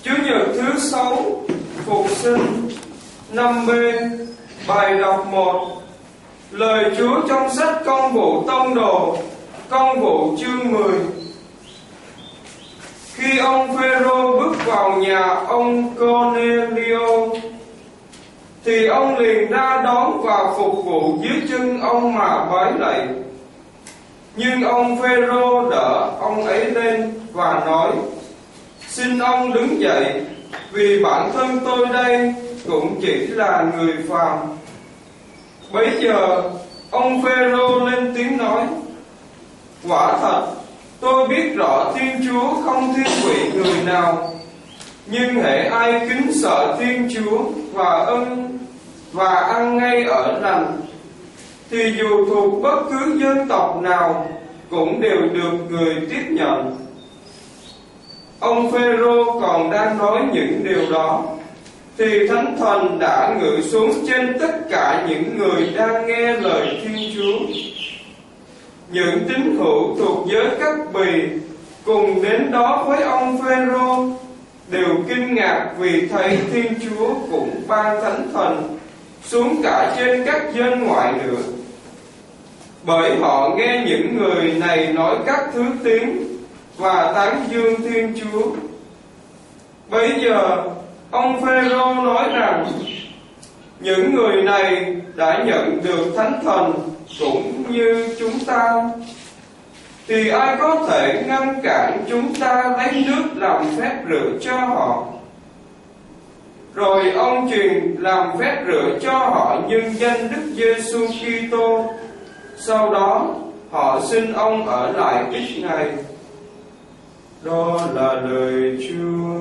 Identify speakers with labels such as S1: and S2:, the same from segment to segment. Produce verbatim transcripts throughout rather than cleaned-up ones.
S1: Chủ nhật thứ sáu phục sinh. Năm B. Bài đọc một. Lời Chúa trong sách Công vụ Tông đồ, Công vụ chương mười. Khi ông Phêrô bước vào nhà ông Cornelio, thì ông liền ra đón và phục vụ dưới chân ông mà bái lạy. Nhưng ông Phêrô đỡ ông ấy lên và nói: Xin ông đứng dậy, vì bản thân tôi đây cũng chỉ là người phàm. Bấy giờ ông Phêrô lên tiếng nói: Quả thật, tôi biết rõ Thiên Chúa không thiên vị người nào, nhưng hễ ai kính sợ Thiên Chúa và ân và ăn ngay ở lành, thì dù thuộc bất cứ dân tộc nào cũng đều được người tiếp nhận. Ông Phêrô còn đang nói những điều đó, thì Thánh Thần đã ngự xuống trên tất cả những người đang nghe lời Thiên Chúa. Những tín hữu thuộc giới các bì cùng đến đó với ông Phêrô đều kinh ngạc vì thấy Thiên Chúa cũng ban Thánh Thần xuống cả trên các dân ngoại nữa, bởi họ nghe những người này nói các thứ tiếng và tán dương Thiên Chúa. Bấy giờ ông Phêrô nói rằng: Những người này đã nhận được Thánh Thần cũng như chúng ta, thì ai có thể ngăn cản chúng ta lấy nước làm phép rửa cho họ? Rồi ông truyền làm phép rửa cho họ nhân danh Đức Giêsu Kitô. Sau đó họ xin ông ở lại ít ngày. Đó là lời Chúa.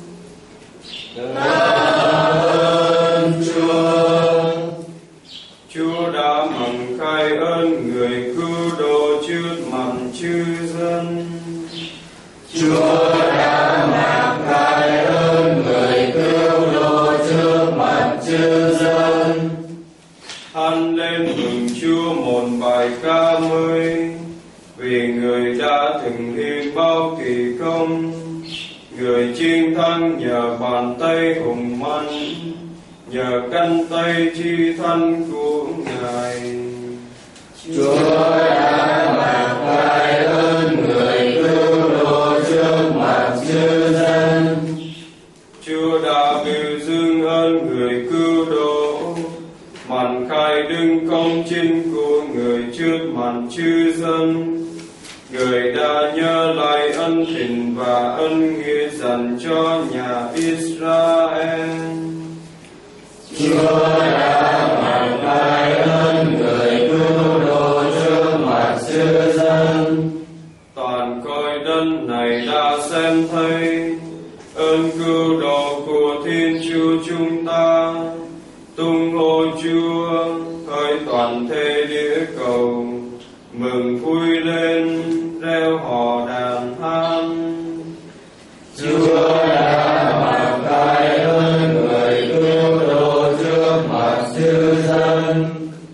S2: Ơn Chúa.
S1: Chúa đã mừng khai ơn người cứu độ trước mặt chư dân.
S2: Chúa đã mừng khai ơn người cứu độ trước mặt chư dân.
S1: Han lên mừng Chúa một bài ca mới, vì người đã từng hiến bao kỳ công. Người chiến thắng nhờ bàn tay hùng mạnh, nhờ cánh tay chi thân của Ngài.
S2: Chúa đã mừng khai ơn người cứu độ trước mặt chư dân.
S1: Chúa đã biểu dương ơn người cứu độ, màn khai đứng công chính của người trước mặt chư dân. Người đã nhớ lại ân tình và ân nghĩa dành cho nhà Israel.
S2: Chúa đã mừng khai ơn người cứu độ trước mặt chư dân.
S1: Toàn cõi đất này đã xem thấy ơn cứu độ của Thiên Chúa chúng ta. Tung hô Chúa, hỡi toàn thể địa cầu, mừng vui lên, reo hò đàn hát.
S2: Chúa đã mừng khai ơn người cứu độ trước mặt chư dân.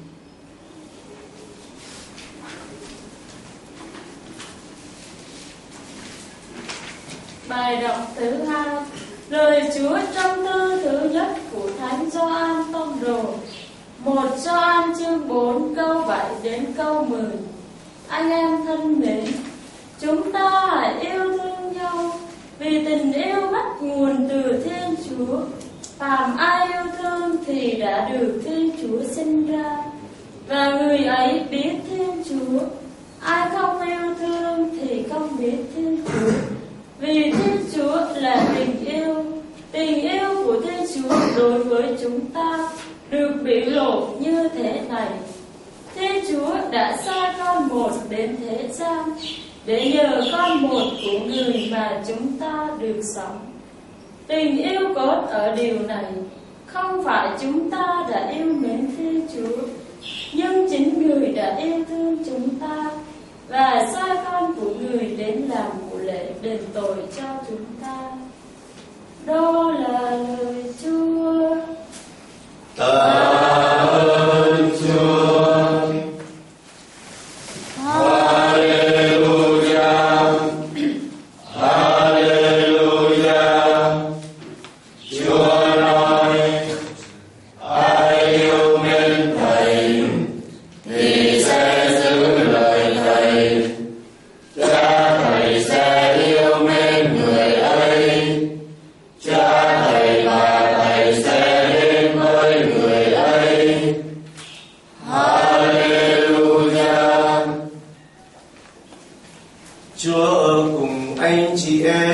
S3: Bài đọc thứ hai. Lời Chúa trong thư thứ nhất của Thánh Gioan Tông đồ. Một Gioan chương bốn câu bảy đến câu mười. Anh em thân mến, chúng ta hãy yêu thương nhau, vì tình yêu bắt nguồn từ Thiên Chúa. Phàm ai yêu thương thì đã được Thiên Chúa sinh ra, và người ấy biết Thiên Chúa. Ai không yêu thương thì không biết Thiên Chúa, vì Thiên Chúa là tình yêu. Tình yêu của Thiên Chúa đối với chúng ta được biểu lộ như thế này: Thiên Chúa đã sai con một đến thế gian, để nhờ con một của người mà chúng ta được sống. Tình yêu cốt ở điều này, không phải chúng ta đã yêu mến Thiên Chúa, nhưng chính người đã yêu thương chúng ta và sai con của người đến làm vụ lễ đền tội cho chúng ta. Đó là lời Chúa.
S2: Tạ ơn Chúa. Hallelujah. Hallelujah.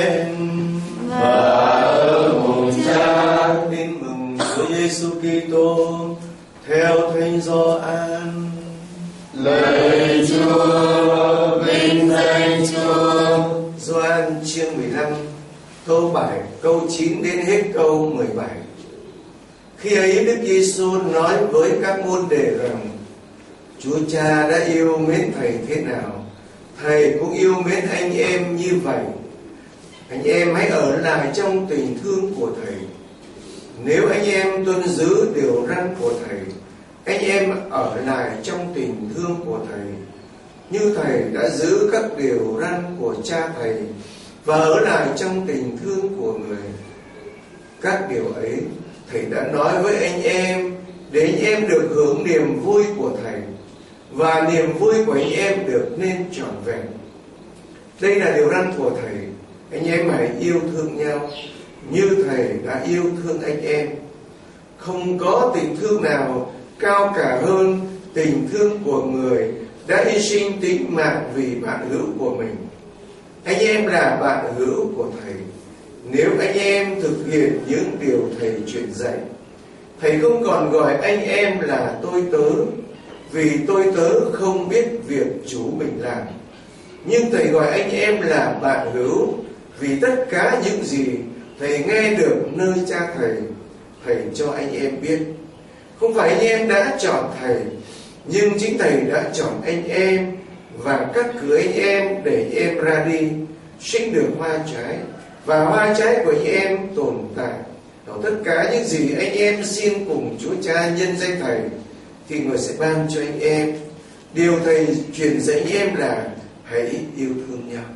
S2: lên.
S4: Và ở một Cha.
S2: Tin mừng Chúa Giêsu Kitô theo Thánh Gioan.
S4: Lời Chúa, vinh danh Chúa.
S2: Gioan chương mười lăm câu bảy, câu chín đến hết câu mười bảy. Khi ấy Đức Giêsu nói với các môn đệ rằng: Chúa Cha đã yêu mến Thầy thế nào, Thầy cũng yêu mến anh em như vậy. Anh em hãy ở lại trong tình thương của Thầy. Nếu anh em tuân giữ điều răn của Thầy, anh em ở lại trong tình thương của Thầy, như Thầy đã giữ các điều răn của Cha Thầy và ở lại trong tình thương của người. Các điều ấy Thầy đã nói với anh em, để anh em được hưởng niềm vui của Thầy, và niềm vui của anh em được nên trọn vẹn. Đây là điều răn của Thầy: anh em hãy yêu thương nhau như Thầy đã yêu thương anh em. Không có tình thương nào cao cả hơn tình thương của người đã hy sinh tính mạng vì bạn hữu của mình. Anh em là bạn hữu của Thầy nếu anh em thực hiện những điều Thầy truyền dạy. Thầy không còn gọi anh em là tôi tớ, vì tôi tớ không biết việc chủ mình làm. Nhưng Thầy gọi anh em là bạn hữu, vì tất cả những gì Thầy nghe được nơi Cha Thầy, Thầy cho anh em biết. Không phải anh em đã chọn Thầy, nhưng chính Thầy đã chọn anh em và cắt cử anh em để anh em ra đi, sinh được hoa trái, và hoa trái của anh em tồn tại. Đó, tất cả những gì anh em xin cùng Chúa Cha nhân danh Thầy thì Người sẽ ban cho anh em. Điều Thầy truyền dạy anh em là hãy yêu thương nhau.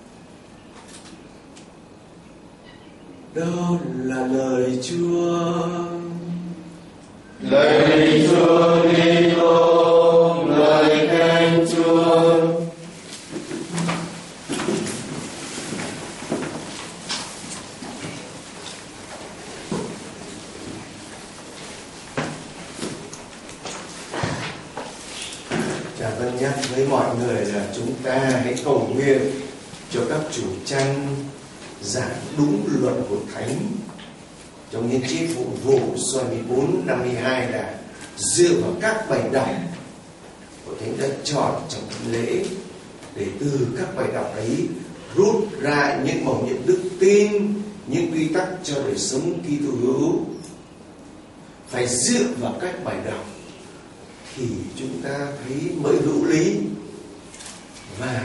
S2: Đó là lời Chúa.
S4: Lời Chúa Kitô, lời khen Chúa.
S2: Cha vâng nhắc với mọi người là chúng ta hãy cầu nguyện cho các chủ chăn giảng đúng luật của Thánh. Trong những chi phụ vụ số hai mươi bốn năm mươi hai là dựa vào các bài đọc của Thánh đã chọn trong lễ, để từ các bài đọc ấy rút ra những mầu nhiệm đức tin, những quy tắc cho đời sống Kitô hữu. Phải dựa vào các bài đọc thì chúng ta thấy mới hữu lý và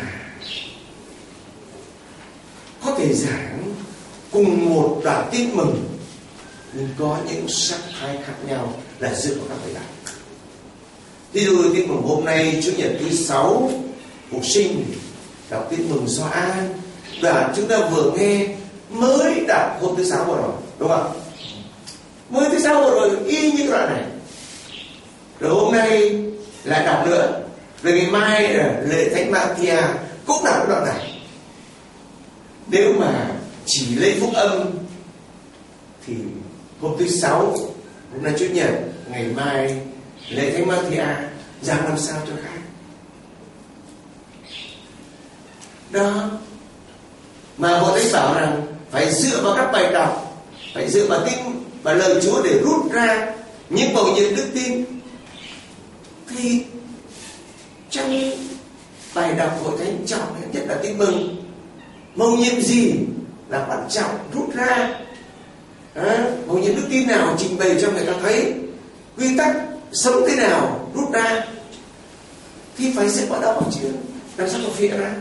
S2: có thể giảng cùng một đoạn tin mừng, nhưng có những sắc thái khác nhau là dựa vào các bài đọc. Ví dụ tin mừng hôm nay Chủ nhật thứ sáu Phục sinh, đọc tin mừng Gioan, đoạn chúng ta vừa nghe mới đọc hôm thứ sáu vừa rồi, đúng không? Mới thứ sáu vừa rồi y như đoạn này. Rồi hôm nay lại đọc nữa. Rồi ngày mai là lễ Thánh Matthia cũng đọc đoạn này. Nếu mà chỉ lấy phúc âm thì hôm thứ sáu, hôm nay Chủ nhật, ngày mai lễ Thánh Matthia, giảng làm sao cho khác. Đó. Mà Hội Thánh bảo rằng phải dựa vào các bài đọc, phải dựa vào tin và lời Chúa để rút ra những mầu nhiệm đức tin. Thì trong bài đọc Hội Thánh trọng nhất là tin mừng. Mầu nhiệm gì là quan trọng rút ra, à, mầu nhiệm đức tin nào trình bày cho người ta thấy, quy tắc sống thế nào rút ra, thì phải dựa vào đó chứ làm sao có phịa ra.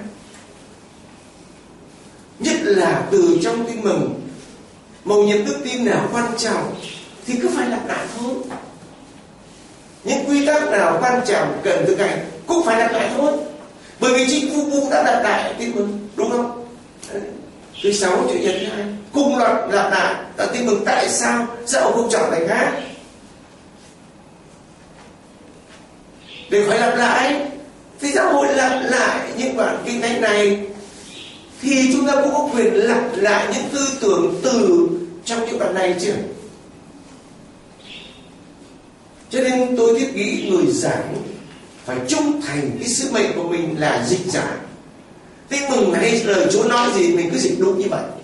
S2: Nhất là từ trong tin mừng, mầu nhiệm đức tin nào quan trọng thì cứ phải lặp lại thôi. Những quy tắc nào quan trọng cần thực hành cũng phải lặp lại thôi, bởi vì chính Phu Phu đã lặp lại tin mừng, đúng không? Đấy. Thứ sáu Chủ nhật thứ hai cùng lặp lặp lại đã tin mừng. Tại sao sao không chọn bài khác để phải lặp lại? Thì giáo hội lặp lại những bản kinh thánh này thì chúng ta cũng có quyền lặp lại những tư tưởng từ trong những đoạn này chứ. Cho nên tôi thiết nghĩ người giảng phải trung thành cái sứ mệnh của mình là dịch giảng. Tin mừng hay lời Chúa nói gì mình cứ dịch đúng như vậy.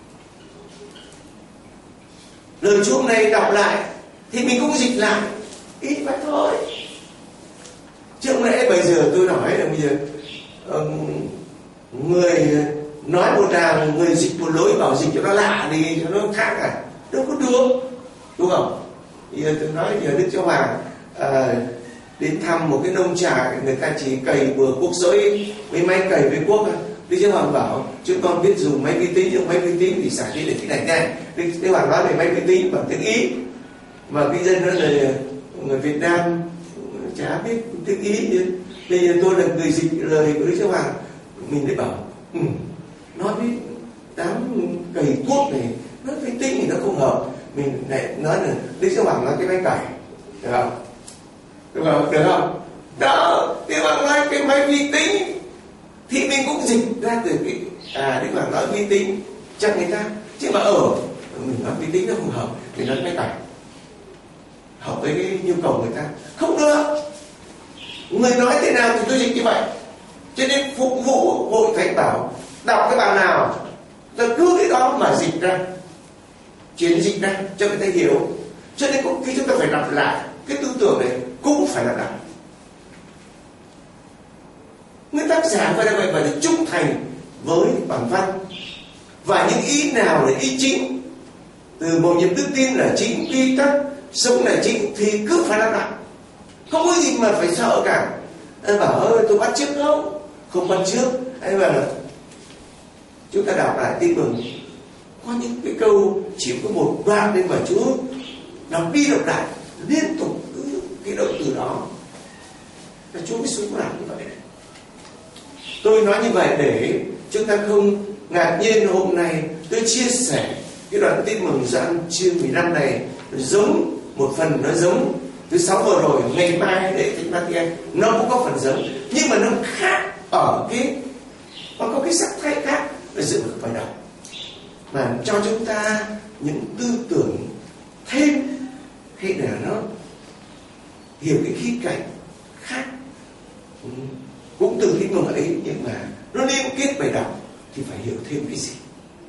S2: Lời Chúa hôm nay đọc lại thì mình cũng dịch lại ít vậy thôi. Chứ không lẽ bây giờ tôi nói là bây giờ um, người nói một đàng, người dịch một lối bảo dịch cho nó lạ đi, cho nó khác à? Đâu có được, đúng không? Bây giờ tôi nói giờ Đức Giáo Hoàng à, đến thăm một cái nông trại, người ta chỉ cày bừa cuốc sới với máy cày với cuốc. Đức Giáo Hoàng bảo chúng con biết dùng máy vi tính, nhưng máy vi tính thì xài đến cái này này. Đức Giáo Hoàng nói về máy vi tính bằng tiếng Ý, mà cái dân đó là người Việt Nam chả biết tiếng Ý. Bây giờ tôi là người dịch lời của Đức Giáo Hoàng, mình lại bảo ừ, nói với đám cày cuốc này nói vi tính thì nó không hợp, mình lại nói là Đức Giáo Hoàng nói cái máy cày, được không? Được không? Được không? Đó, Đức Giáo Hoàng nói cái máy vi tính thì mình cũng dịch ra từ cái à Đức Hoàng nói vi tính cho người ta, chứ mà ở mình nói vi tính nó không hợp, mình nói máy cày hợp với cái nhu cầu người ta không được. Người nói thế nào thì tôi dịch như vậy. Cho nên phục vụ hội thánh bảo đọc cái bài nào ta cứ cái đó mà dịch ra, chuyển dịch ra cho người ta hiểu. Cho nên cũng khi chúng ta phải đọc lại cái tư tưởng này cũng phải là đọc. Người tác giả phải là vậy, phải là trung thành với bản văn, và những ý nào là ý chính, từ bầu nhiệm đức tin là chính, quy tắc sống là chính thì cứ phải là đọc. Không có gì mà phải sợ cả. Anh bảo ơi tôi bắt chước không? Không bắt chước. Anh bảo là chúng ta đọc lại Tin Mừng, có những cái câu chỉ có một đoạn nên mà Chúa đọc đi đọc lại liên tục cứ cái động từ đó, và Chúa mới xuống làm như vậy. Tôi nói như vậy để chúng ta không ngạc nhiên. Hôm nay tôi chia sẻ cái đoạn Tin Mừng Gioan chương mười lăm này giống một phần, nó giống thứ sáu vừa rồi, ngày mai lễ Thánh Ma-thi-ân nó cũng có phần giống, nhưng mà nó khác ở cái, nó có cái sắc thái khác để dựng được bài đọc mà cho chúng ta những tư tưởng thêm, hay là nó hiểu cái khía cạnh khác. Ừ. Cũng từ Tin Mừng ấy, nhưng mà nó liên kết bài đọc thì phải hiểu thêm cái gì.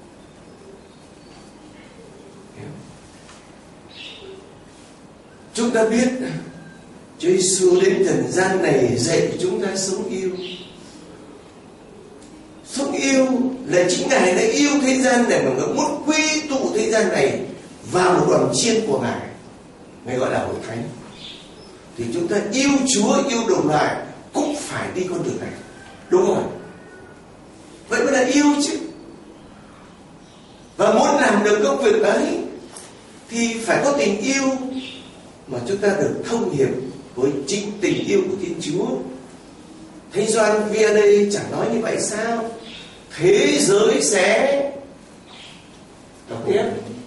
S2: Chúng ta biết Chúa Giêsu đến trần gian này dạy chúng ta sống yêu. Sống yêu là chính Ngài đã yêu thế gian này, mà Ngài muốn quy tụ thế gian này vào một đoàn chiên của Ngài, Ngài gọi là hội thánh. Thì chúng ta yêu Chúa, yêu đồng loại cũng phải đi con đường này, đúng không? Vậy mới là yêu chứ. Và muốn làm được công việc ấy thì phải có tình yêu, mà chúng ta được thông hiệp với chính tình yêu của Thiên Chúa. Thánh Gioan viết đây chẳng nói như vậy sao? Thế giới sẽ đọc tiếp.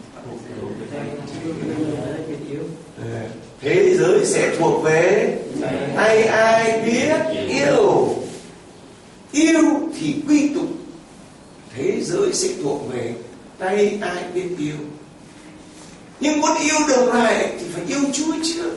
S2: Thế giới sẽ thuộc về ai ai biết yêu. Yêu thì quy tụ. Thế giới sẽ thuộc về tay ai biết yêu. Nhưng muốn yêu đồng loại thì phải yêu Chúa trước.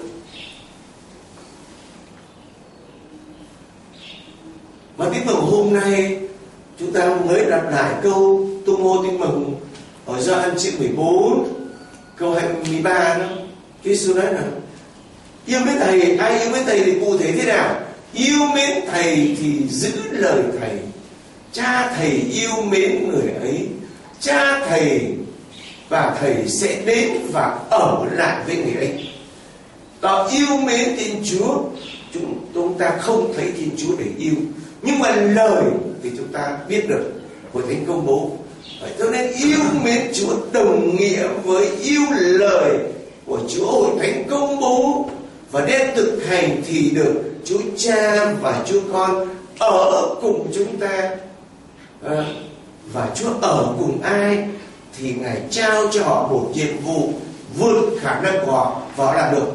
S2: Và Tin Mừng hôm nay chúng ta mới đọc lại câu tung hô Tin Mừng ở Gioan chương mười bốn câu hai mươi ba đó. Chúa Giêsu nói là yêu mến Thầy, ai yêu mến Thầy thì cụ thể thế nào? Yêu mến Thầy thì giữ lời Thầy. Cha Thầy yêu mến người ấy. Cha Thầy và Thầy sẽ đến và ở lại với người ấy. Đó, yêu mến Thiên Chúa, chúng, chúng ta không thấy Thiên Chúa để yêu, nhưng mà lời thì chúng ta biết được Hội Thánh công bố. Cho nên yêu mến Chúa đồng nghĩa với yêu lời của Chúa Hội Thánh công bố, và đem thực hành thì được Chúa Cha và Chúa Con ở cùng chúng ta. À, và Chúa ở cùng ai thì Ngài trao cho họ một nhiệm vụ vượt khả năng của họ và họ làm được.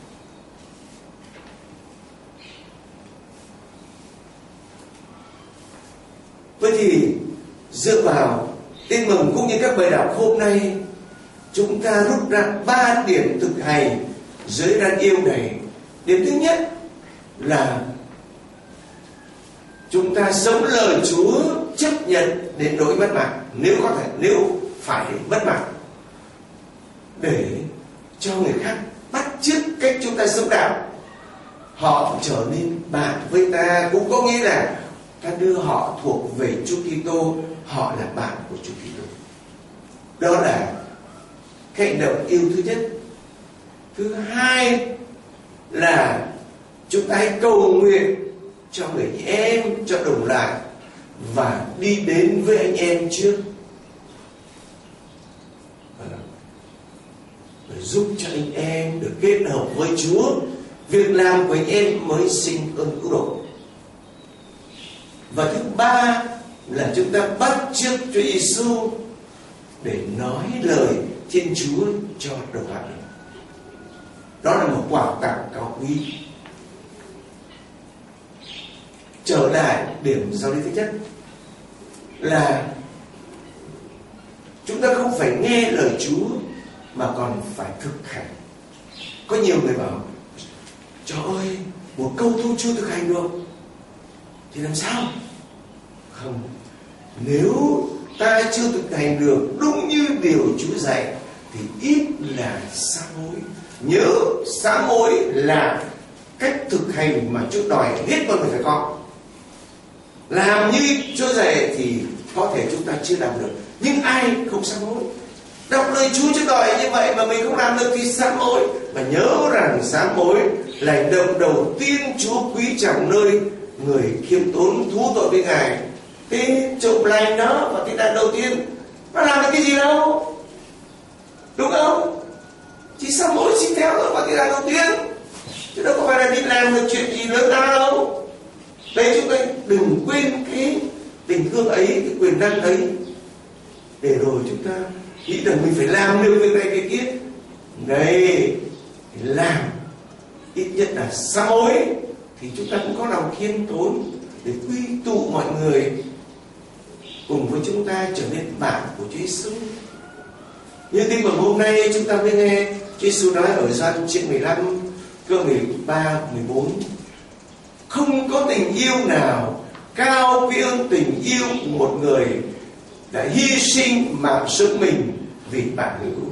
S2: Vậy thì dựa vào Tin Mừng cũng như các bài đọc hôm nay, chúng ta rút ra ba điểm thực hành dưới đàn yêu này. Điểm thứ nhất là chúng ta sống lời Chúa chấp nhận đến nỗi mất mặt, nếu có thể, nếu phải mất mặt, để cho người khác bắt chước cách chúng ta sống đạo. Họ trở nên bạn với ta, cũng có nghĩa là ta đưa họ thuộc về Chúa Kitô, họ là bạn của Chúa Kitô. Đó là cái hành động yêu thứ nhất. Thứ hai là chúng ta hãy cầu nguyện cho người em, cho đồng loại, và đi đến với anh em trước, để giúp cho anh em được kết hợp với Chúa. Việc làm của anh em mới sinh ơn cứu độ. Và thứ ba là chúng ta bắt chước Chúa Giêsu để nói lời Thiên Chúa cho đồng loại. Đó là một quà tặng cao quý. Trở lại điểm giáo lý thứ nhất là chúng ta không phải nghe lời Chúa mà còn phải thực hành. Có nhiều người bảo: trời ơi, một câu tôi chưa thực hành được thì làm sao? Không, nếu ta chưa thực hành được đúng như điều Chúa dạy thì ít là sám hối. Nhớ, sám hối là cách thực hành mà Chúa đòi hết mọi người phải có. Làm như Chúa dạy thì có thể chúng ta chưa làm được, nhưng ai không sám hối? Đọc lời Chúa Chúa đòi như vậy mà mình không làm được thì sám hối. Và nhớ rằng sám hối là hành động đầu tiên Chúa quý trọng nơi người khiêm tốn thú tội với Ngài. Cái trộm lành đó và cái đàn đầu tiên, nó làm được cái gì đâu, đúng không? Chỉ sám hối xin theo thôi và cái đàn đầu tiên, chứ đâu có phải là đi làm được chuyện gì lớn lao đâu. Đấy, chúng ta đừng quên cái tình thương ấy, cái quyền năng ấy, để rồi chúng ta nghĩ rằng mình phải làm được việc này việc kia. Này, làm ít nhất là sám hối thì chúng ta cũng có lòng khiêm tốn để quy tụ mọi người cùng với chúng ta trở nên bạn của Chúa Giêsu. Như tin mừng hôm nay chúng ta mới nghe Chúa Giêsu nói ở Gioan chương mười lăm câu mười ba mười bốn: không có tình yêu nào cao quý hơn tình yêu của một người đã hy sinh mạng sống mình vì bạn hữu.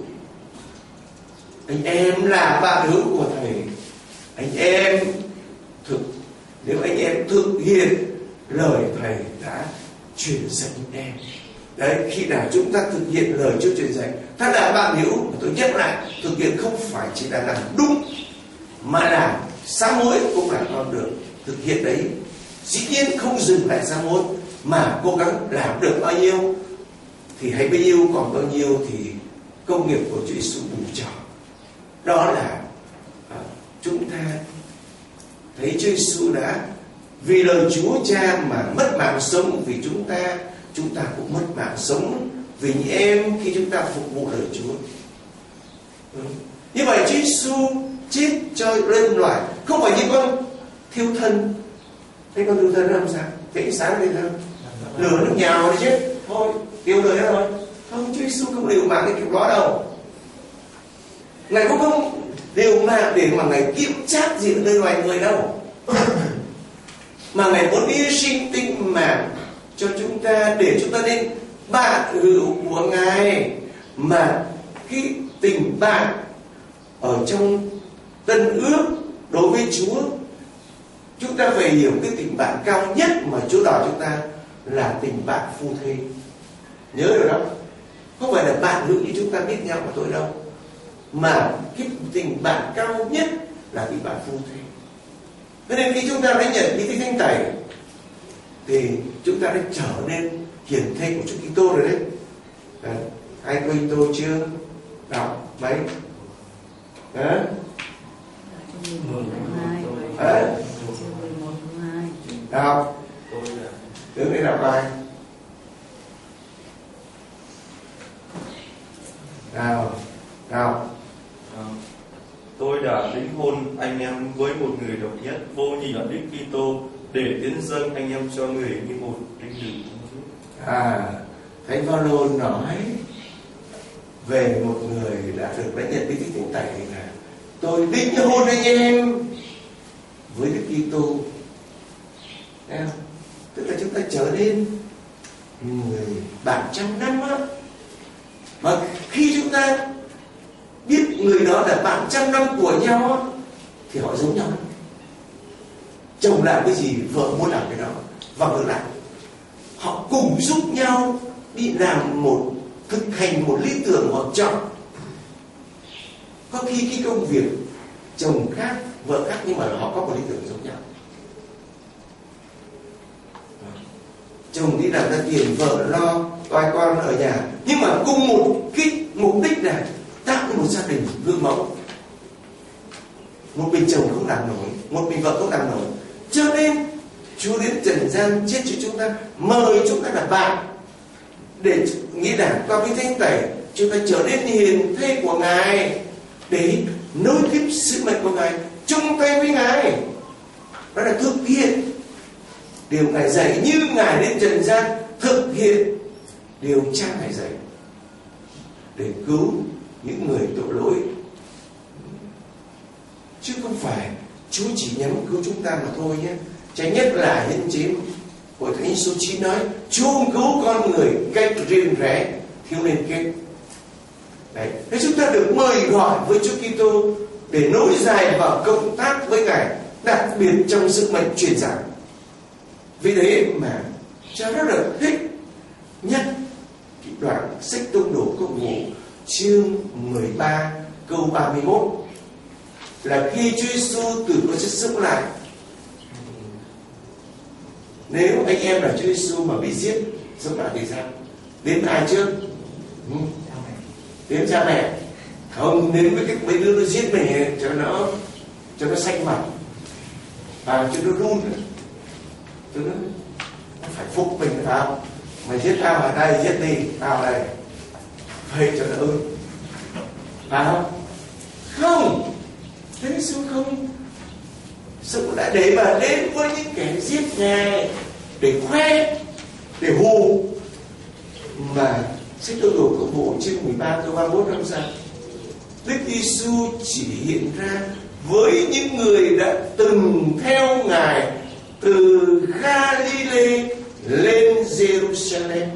S2: Anh em là bạn hữu của Thầy. Anh em thực nếu anh em thực hiện lời Thầy đã truyền dạy anh em. Đấy, khi nào chúng ta thực hiện lời Chúa truyền dạy, ta là bạn hữu. Tôi nhắc lại, thực hiện không phải chỉ là làm đúng, mà là sám hối cũng là con đường thực hiện đấy. Dĩ nhiên không dừng lại sám hối, mà cố gắng làm được bao nhiêu thì hãy bấy nhiêu, còn bao nhiêu thì công nghiệp của Chúa Giêsu bù trỏ. Đó là à, chúng ta thấy Chúa Giêsu đã vì lời Chúa Cha mà mất mạng sống vì chúng ta, chúng ta cũng mất mạng sống vì những em khi chúng ta phục vụ lời Chúa. Ừ. Như vậy Chúa Giêsu chết cho nhân loại, không phải như con thiêu thân. Thế con thiêu thân làm sao? Thấy sáng lên sao? Lửa nó nhào đi chứ. Thôi, tiêu đời đó thôi. Không, Chúa Giêsu không liều mạng cái kiểu đó đâu. Ngài cũng không liều mạng để mà Ngài kiểm trát gì ở nơi loài người đâu. Mà Ngài muốn hy sinh tính mạng cho chúng ta, để chúng ta nên bạn hữu của Ngài. Mà cái tình bạn ở trong Tân Ước đối với Chúa, chúng ta phải hiểu cái tình bạn cao nhất mà Chúa đòi chúng ta là tình bạn phu thê. Nhớ rồi đó, không phải là bạn hữu như chúng ta biết nhau mà thôi đâu, mà cái tình bạn cao nhất là tình bạn phu thê. Cho nên khi chúng ta đã nhận bí tích Thánh Tẩy thì chúng ta đã trở nên hiển thê của Chúa Kitô rồi đấy. Đấy, ai Kitô chưa đọc mấy? Đấy. Đấy. Đọc. Đứng đây đọc bài. Nào, nào.
S5: Tôi đã đính hôn anh em với một người độc nhất vô nhị là Đức Kitô để tiến dâng anh em cho người như một linh hồn.
S2: À, Thánh Phaolô nói về một người đã được đã nhận bí tích Thánh Tẩy là tôi đính hôn anh em với Đức Kitô. Tức là chúng ta trở nên người bạn trăm năm á. Mà khi chúng ta biết người đó là bạn trăm năm của nhau á, thì họ giống nhau. Chồng làm cái gì vợ muốn làm cái đó, và ngược lại. Họ cùng giúp nhau đi làm một, thực hành một lý tưởng họ chọn. Có khi cái công việc chồng khác, vợ khác, nhưng mà họ có một lý tưởng giống nhau. Chồng đi làm ra tiền, vợ lo coi con ở nhà, nhưng mà cùng một cái mục đích là tạo nên một gia đình gương mẫu. Một mình chồng không làm nổi, một mình vợ không làm nổi. Cho nên Chúa đến trần gian chết cho chúng ta, mời chúng ta là bạn, để nghĩa là qua cái thánh tẩy chúng ta trở nên hiền thê của Ngài, để nối tiếp sứ mệnh của Ngài, chung tay với Ngài. Đó là thực hiện điều Ngài dạy, như Ngài đến trần gian thực hiện điều Cha Ngài dạy, để cứu những người tội lỗi. Chứ không phải Chúa chỉ nhắm cứu chúng ta mà thôi nhé. Trái nhất là nhân chế của Thánh số chín nói, Chúa không cứu con người cách riêng rẽ, thiếu liên kết. Đấy, thế chúng ta được mời gọi với Chúa Kitô để nối dài vào công tác với Ngài, đặc biệt trong sức mạnh truyền giảng. Vì thế mà Cha rất là thích nhất cái đoạn sách Tông Đồ Công vụ chương mười ba câu ba mươi mốt, là khi Chúa Giêsu từ cõi chết sống lại. Nếu anh em là Chúa Giêsu mà bị giết sống lại thì sao? Đến ai trước? Ừ. Đến cha mẹ. Không, đến với cái mấy đứa nó giết mình ấy, cho nó cho nó xanh mặt, và cho nó run, cho nó, nó phải phục mình, phải không? Mày giết tao ở đây, giết đi tao đây, phải cho nó ơn, phải không? Không, Chúa Giêsu không sống lại để mà đến với những kẻ giết Ngài để khoe, để hù. Mà sách Tông Đồ Công vụ chương mười ba câu ba mươi mốt năm sao? Đức Giêsu chỉ hiện ra với những người đã từng theo Ngài từ Galilee lên Jerusalem.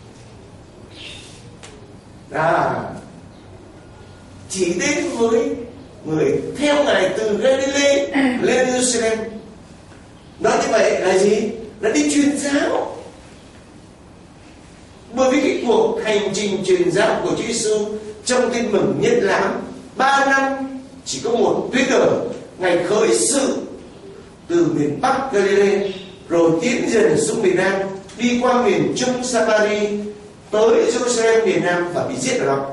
S2: À, chỉ đến với người theo Ngài từ Galilee lên Jerusalem. Nói như vậy là gì? Là đi truyền giáo. Bởi vì cái cuộc hành trình truyền giáo của Chúa Giêsu trong Tin Mừng Nhân Lãm ba năm chỉ có một tuyến đường. Ngài khởi sự từ miền Bắc Galilee, rồi tiến dần xuống miền Nam, đi qua miền Trung Samari, tới Jerusalem miền Nam và bị giết ở đó.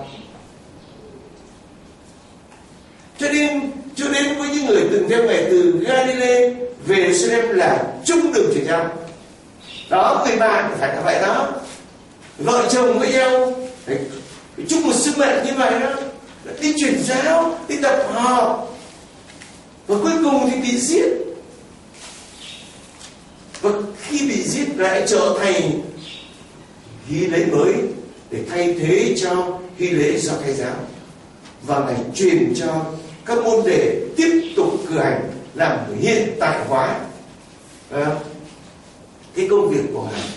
S2: Cho nên cho đến với những người từng theo Ngài từ Galilee về Jerusalem là chung đường truyền giáo. Đó, người bạn phải là vậy đó. Vợ chồng với nhau phải, phải chung một sứ mệnh như vậy đó, đi truyền giáo, đi tập họp, và cuối cùng thì bị giết. Và khi bị giết lại trở thành nghi lễ mới để thay thế cho nghi lễ do Thái giáo, và Ngài truyền cho các môn đệ tiếp tục cử hành làm hiện tại hóa à, cái công việc của Ngài.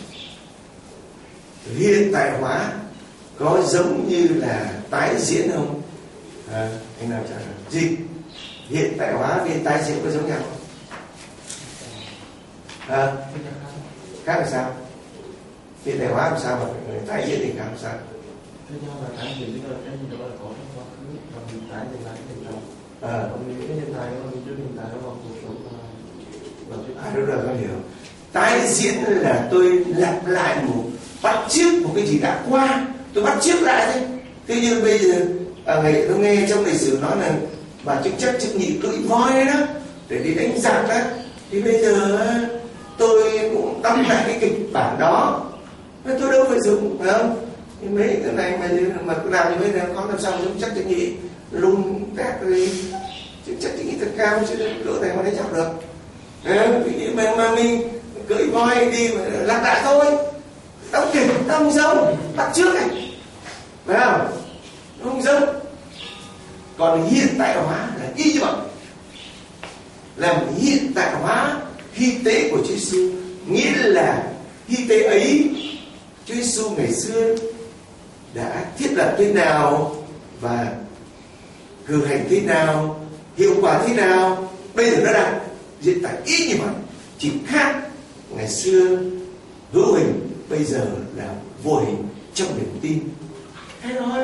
S2: Hiện tại hóa có giống như là tái diễn không? À, anh nào trả lời gì? Hiện tại hóa với tái diễn có giống nhau không? À, khác là sao? Hiện tại hóa làm sao mà người tái diễn thì khác làm sao?
S4: Thế nhau là tái diễn tức là cái gì đó là có trong quá khứ, và hiện tại thì là hiện tại.
S2: À,
S4: còn những cái hiện tại nó mình chưa hiện tại nó vào cuộc sống và
S2: à, đúng rồi, con hiểu. Tái diễn là tôi lặp lại một, bắt chước một cái gì đã qua, tôi bắt chước lại thôi. Thế như bây giờ à, ngày tôi nghe trong lịch sử nói là bà chức trách chức nhị cưỡi voi đó để đi đánh giặc đó, thì bây giờ tôi cũng đóng lại cái kịch bản đó, tôi đâu phải dùng, phải không? Thì mấy cái này mà mà cứ làm như vậy là khó làm sao mà chức trách chức nhị lung tét đi, chức trách chức nhị thật cao chứ lỗ này mà đánh giặc được. Vì mà, mà mình cưỡi voi đi mà lặp lại thôi, đóng kịch, đóng giống, bắt trước này, phải không? Không giống. Còn hiện tại hóa là y như vậy, làm hiện tại hóa hy tế của Chúa Giêsu, nghĩa là hy tế ấy Chúa Giêsu ngày xưa đã thiết lập thế nào và cử hành thế nào, hiệu quả thế nào, bây giờ nó đang diễn tả ít như vậy, chỉ khác ngày xưa hữu hình, bây giờ là vô hình trong niềm tin. Thế thôi.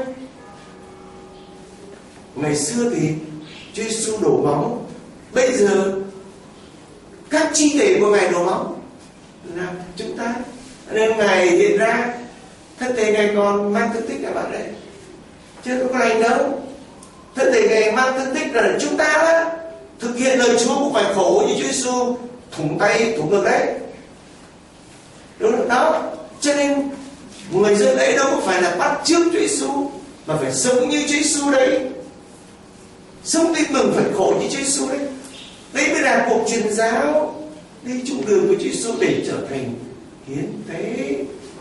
S2: Ngày xưa thì Chúa Giêsu đổ máu, bây giờ các chi thể của Ngài đổ máu là chúng ta, nên Ngài hiện ra thân thể Ngài còn mang thương tích các bạn đấy, chứ có lành đâu. Thân thể Ngài mang thương tích là chúng ta đó thực hiện lời Chúa cũng phải khổ như Chúa Giêsu, thủng tay thủng ngực đấy, đúng không? Đó, cho nên người dân ấy đâu có phải là bắt chước Chúa Giêsu, mà phải sống như Chúa Giêsu đấy, sống tin mừng phải khổ như Chúa Giêsu đấy. Đây mới là cuộc truyền giáo đi chung đường của Chúa Giêsu để trở thành hiến tế.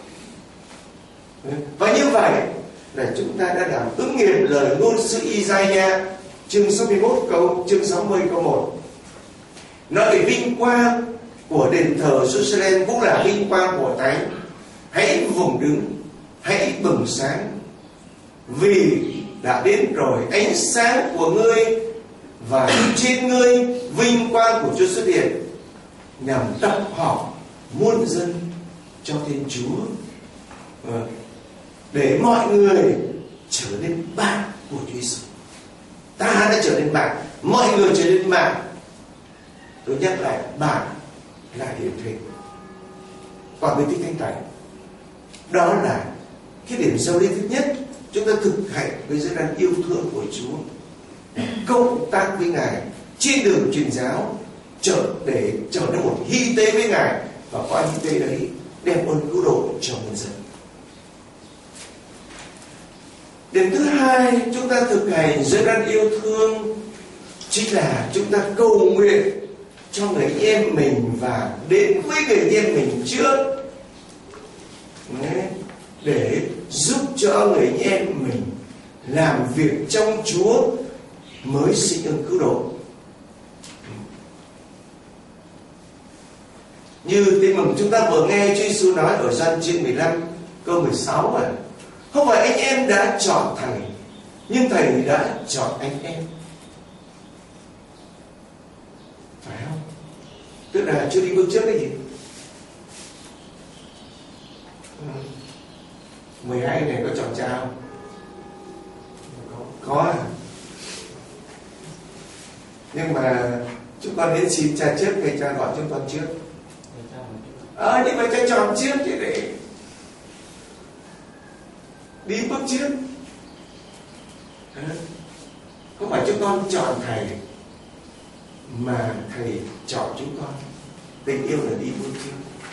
S2: Và như vậy là chúng ta đã làm ứng nghiệm lời ngôn sứ Isaiah chương sáu mươi mốt câu chương sáu mươi câu một, nói về vinh quang của đền thờ Jerusalem cũng là vinh quang của Thánh. Hãy vùng đứng, hãy bừng sáng, vì đã đến rồi ánh sáng của ngươi, và trên ngươi vinh quang của Chúa xuất hiện, nhằm tập hợp muôn dân cho Thiên Chúa, để mọi người trở nên bạn của Chúa Giêsu. Ta đã trở nên bạn, mọi người trở nên bạn. Tôi nhắc lại, bạn là điển hình. Còn với Kinh Thánh Thánh, đó là cái điểm giao lý thứ nhất. Chúng ta thực hành với giới đang yêu thương của Chúa, cộng tác với Ngài trên đường truyền giáo, trở để trở nên một hy tế với Ngài, và qua hy tế đấy đem ơn cứu độ cho nhân dân. Điểm thứ hai chúng ta thực hành giới đang yêu thương chính là chúng ta cầu nguyện cho người anh em mình và đến với người anh em mình trước, để giúp cho người anh em mình làm việc trong Chúa mới sinh ơn cứu độ. Như tin mừng chúng ta vừa nghe Chúa Giêsu nói ở Gioan chương mười lăm câu mười sáu à, không phải anh em đã chọn Thầy, nhưng Thầy đã chọn anh em. Phải không? Tức là Chúa đi bước trước cái gì? mười hai này có chọn cha không? Có. Có à? Nhưng mà chúng con đến xin cha trước, thầy cha gọi chúng con trước. Ờ, nhưng mà cha chọn trước chứ, để đi bước trước. À, không phải chúng con chọn Thầy, mà Thầy chọn chúng con. Tình yêu là đi bước trước.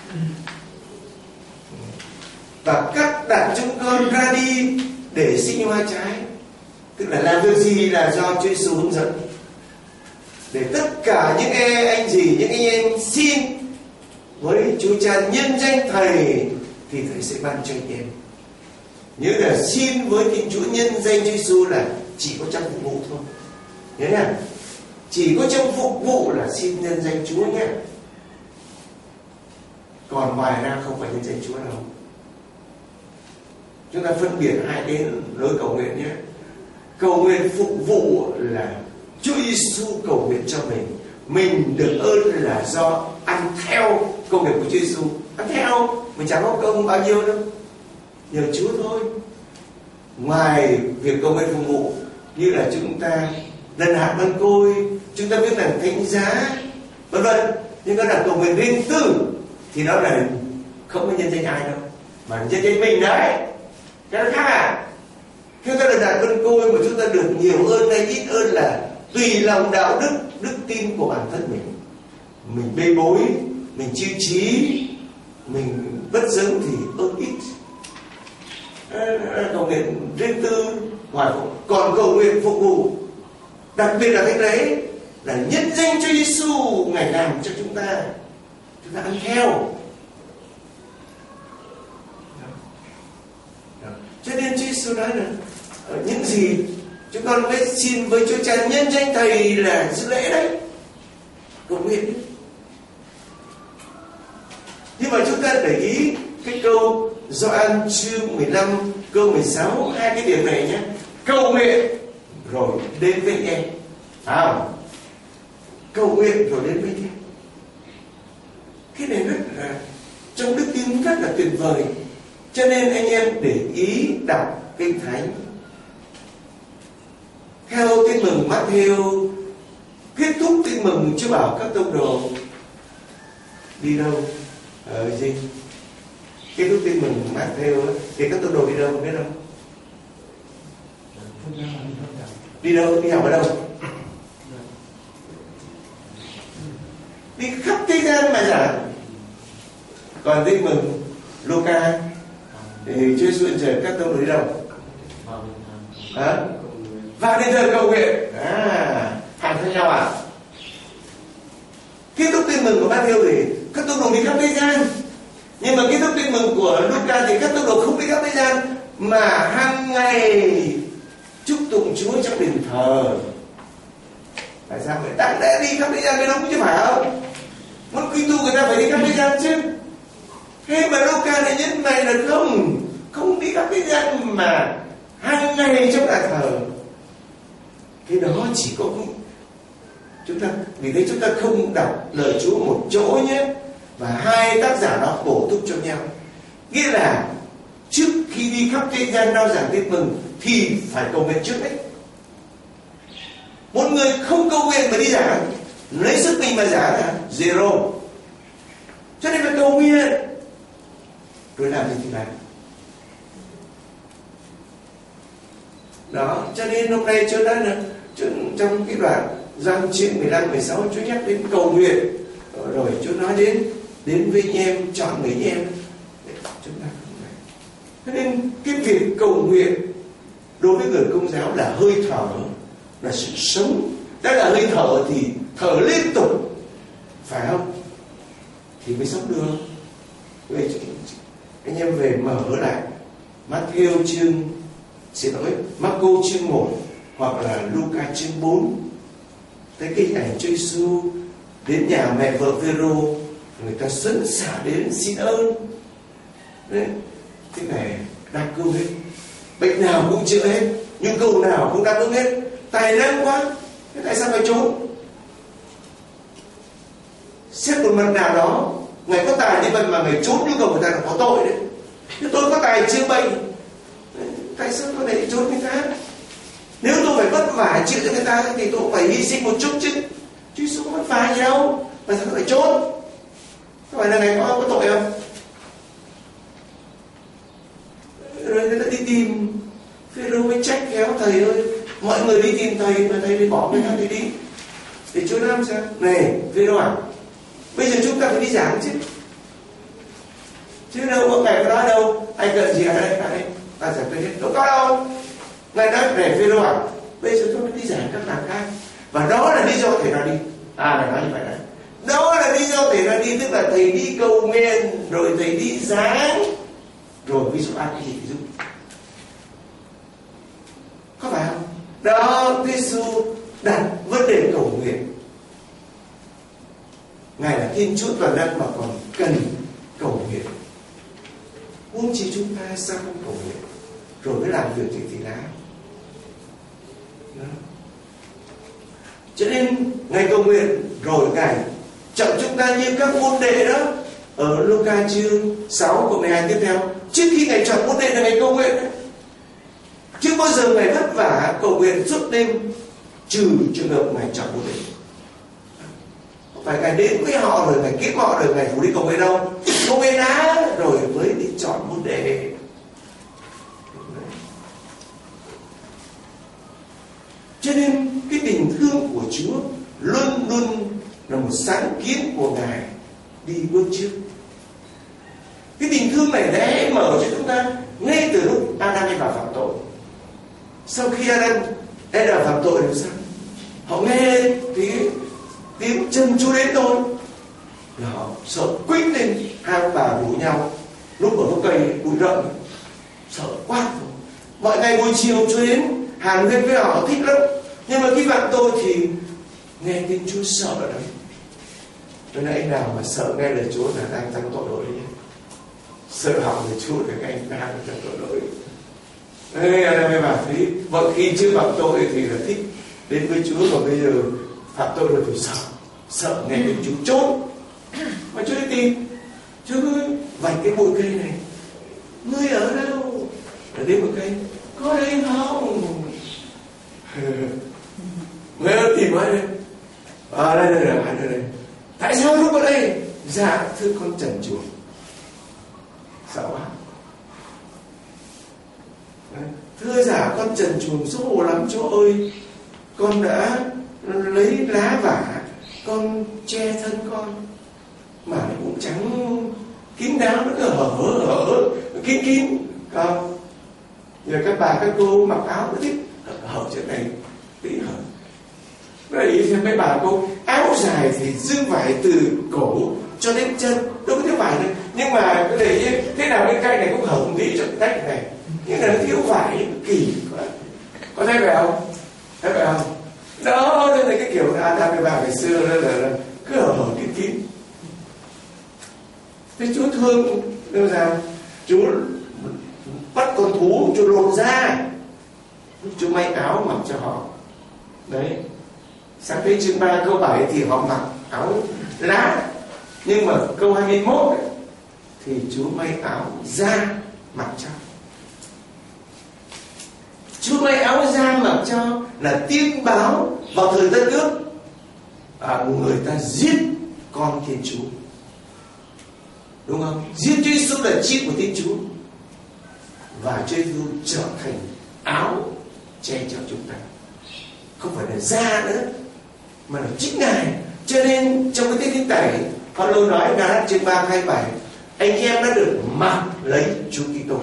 S2: Và cắt đặt chúng con ra đi để sinh hoa trái. Tức là làm việc gì là do Chúa Giêsu hướng dẫn, để tất cả những anh gì, những anh em xin với Chúa Cha nhân danh Thầy, thì Thầy sẽ ban cho anh em. Nhớ là xin với Thiên Chúa nhân danh Chúa Giêsu là chỉ có trong phục vụ thôi. Nhớ nha, chỉ có trong phục vụ là xin nhân danh Chúa nhé. Còn ngoài ra không phải nhân danh Chúa đâu. Chúng ta phân biệt hai cái lối cầu nguyện nhé. Cầu nguyện phục vụ là Chúa Giêsu cầu nguyện cho mình, mình được ơn là do ăn theo công việc của Chúa Giêsu. Ăn theo, mình chẳng có công bao nhiêu đâu, nhờ Chúa thôi. Ngoài việc cầu nguyện phục vụ, như là chúng ta lần hạt văn côi, chúng ta biết là thánh giá, vân vân, nhưng cái là cầu nguyện riêng tư thì đó là không có nhân danh ai đâu, mà nhân danh mình đấy. Cái đó khác à? Khi ta được đạt văn côi mà chúng ta được nhiều ơn hay ít ơn là tùy lòng đạo đức, đức tin của bản thân mình. Mình bê bối, mình chiêu trí, mình bất dâng thì ơn ít. Cầu nguyện riêng tư, ngoài còn cầu nguyện phục vụ, đặc biệt là cái đấy là nhân danh Chúa Giêsu Ngài làm cho chúng ta, chúng ta ăn theo. Cho nên Chúa Giêsu nói là những gì chúng con mới xin với Chúa Cha nhân danh Thầy là dự lễ đấy, cầu nguyện đấy. Nhưng mà chúng ta để ý cái câu Gioan chương mười lăm câu mười sáu, hai cái điểm này nhé. Cầu nguyện rồi đến với em. À, cầu nguyện rồi đến với em. Cái này rất là trong đức tin rất là tuyệt vời. Cho nên anh em để ý đọc Kinh Thánh. Theo Tin mừng Matthew, kết thúc Tin mừng Chúa bảo các tông đồ đi đâu? Ở ờ, gì? Kết thúc Tin mừng Matthew thì các tông đồ đi đâu biết không? Đi đâu? Đi học ở đâu? Đi khắp thế gian mà giảng. Còn Tin mừng Luca thì Chúa Giêsu trời các tông đồ đi đâu? Hả? Vào đền thờ cầu nguyện. À, hàng khác nhau à? Kết thúc Tin mừng của Matthew thì các tông đồ đi khắp thế gian. Nhưng mà kết thúc Tin mừng của Luca thì các tông đồ không đi khắp thế gian, mà hàng ngày chúc tụng Chúa trong đền thờ. Tại sao vậy? Đáng lẽ đi khắp thế gian mới đúng chứ phải không? Muốn quy tu người ta phải đi khắp thế gian chứ. Thế mà Luca này nhấn này là không, không đi khắp thế gian mà hàng ngày trong nhà thờ. Cái đó chỉ có chúng ta, vì thế chúng ta không đọc lời Chúa một chỗ nhé, và hai tác giả đó bổ túc cho nhau. Nghĩa là trước khi đi khắp thế gian rao giảng tin mừng thì phải cầu nguyện trước đấy. Một người không cầu nguyện mà đi giảng, lấy sức mình mà giảng là zero. Cho nên phải cầu nguyện rồi làm gì thì làm. Đó, cho nên hôm nay Chúa đã trong cái đoạn Gioan chương mười lăm mười sáu Chúa nhắc đến cầu nguyện, rồi Chúa nói đến đến với anh em, chọn mấy anh em để chúng ta không phải. Cho nên cái việc cầu nguyện đối với người Công giáo là hơi thở, là sự sống. Đã là hơi thở thì thở liên tục, phải không? Thì mới sống được. Vậy anh em về mở lại Matthew chương xin lỗi Marco chương một hoặc là Luca chương bốn, thấy cái hình ảnh Chúa Giêsu đến nhà mẹ vợ Phêrô, người ta sẵn sàng đến xin ơn. Đấy, cái này đáp ứng hết, bệnh nào cũng chữa hết, nhu cầu nào cũng đáp ứng hết, tài năng quá, thế tại sao phải trốn? Xét một mặt nào đó, ngài có tài như vậy mà ngài trốn nhu cầu người ta là có tội đấy. Nếu tôi có tài chữa bệnh, tại sao tôi lại trốn người ta? Nếu tôi phải vất vả chữa cho người ta thì tôi phải hy sinh một chút chứ. Chứ sao có vất vả gì đâu, mà sao tôi phải trốn? Có phải là ngài có, có tội không? Rồi người ta đi tìm Phêrô mới trách khéo thầy ơi, mọi người đi tìm thầy mà thầy đi bỏ người ta thì đi. Thì Chúa nói sao? Này Phêrô à, bây giờ chúng ta phải đi giảng chứ. Chứ đâu có ngài có nói đâu, ai cần gì ở đây, ở đây ta giải quyết hết, đâu có đâu. Ngài nói này Phêrô à, bây giờ tôi đi giảng các làng khác, và đó là lý do thầy ra đi. À, ngài nói như vậy đấy. Đó là lý do thầy ra đi, tức là thầy đi cầu nguyện, rồi thầy đi giảng, rồi ví dụ ăn cái gì thì giúp. Có phải không? Đó, Giêsu đặt vấn đề cầu nguyện. Ngài là Thiên Chúa toàn năng mà còn cần cầu nguyện. Huống chi chúng ta sao không cầu nguyện rồi mới làm việc thì thì nào? Cho nên Ngài cầu nguyện rồi Ngài chọn chúng ta như các môn đệ đó. Ở Luca chương sáu câu mười hai tiếp theo, trước khi Ngài chọn môn đệ là Ngài cầu nguyện đấy. Chứ bao giờ Ngài vất vả cầu nguyện suốt đêm, trừ trường hợp Ngài chọn môn đệ. Phải Ngài đến với họ rồi Ngài kiếm họ rồi Ngài rủ đi cầu nguyện đâu, cầu nguyện đã rồi mới đi chọn môn đệ. Cho nên cái tình thương của Chúa luôn luôn là một sáng kiến của Ngài đi bước trước. Cái tình thương này đã hé mở cho chúng ta ngay từ lúc Adam đi vào phạm tội. Sau khi Adam Adam phạm tội thì sao? Họ nghe tiếng tiếng chân Chúa đến thôi, họ sợ quýt lên, hai ông bà rủ nhau lúc ở gốc cây bụi rậm, sợ quá. Mọi ngày buổi chiều Chúa đến hàng huyên với họ, thích lắm. Nhưng mà khi phạm tội thì nghe tiếng Chúa sợ đấy. Cho nên anh nào mà sợ nghe lời Chúa là đang tăng tội lỗi đấy. sợ hỏng thì Chúa được anh ta cho tội lỗi. Ê, anh em bảo thấy vợ khi chưa phạm tội thì là thích đến với Chúa, còn bây giờ phạm tội rồi thì sợ, sợ nghe đến Chúa trốn. Mà Chúa đi tìm, Chúa cứ vạch cái bụi cây này, ngươi ở đâu? Ở đây bụi cây, có đây không? Ngươi tìm ai đây? À đây đây là ai đây, đây? Tại sao lúc ở đây? Dạ thưa con trần truồng. Sợ quá. Thưa giả con trần truồng xấu hổ lắm chỗ ơi. Con đã lấy lá vả con che thân con, mà nó cũng chẳng kín đáo, nó cứ hở hở hở kín kín không. Rồi các bà các cô mặc áo nó thích hở, hở chỗ này tí hở. Vậy thì mấy bà cô áo dài thì dương vải từ cổ cho đến chân, đâu có thiếu vải đâu. Nhưng mà cái này thế nào cái cây này cũng hở một tí cho cái tách này, nhưng mà nó thiếu vải kỳ quá. Có thấy vậy không? Thấy vậy không? Đó, đây là cái kiểu Adam với bà ngày xưa đó là, là cứ hở hở kín kín. Thế Chúa thương đâu sao? Chúa bắt con thú, Chúa lột ra, Chúa may áo mặc cho họ. Đấy. Sáng thế chương ba câu bảy thì họ mặc áo lá, nhưng mà câu hai mươi mốt ấy, thì Chúa may áo da mặc cho. Chúa may áo da mặc cho là tiên báo vào thời đất nước à, người ta giết con Thiên Chúa, đúng không? Giết Chúa Giêsu là chip của Thiên Chúa, và Chúa Giêsu trở thành áo che chở chúng ta, không phải là da nữa mà là chính Ngài. Cho nên trong cái tiết kinh tẩy, Phaolô nói Galatia chương ba hai bảy, anh em đã được mặc lấy Chúa Kitô,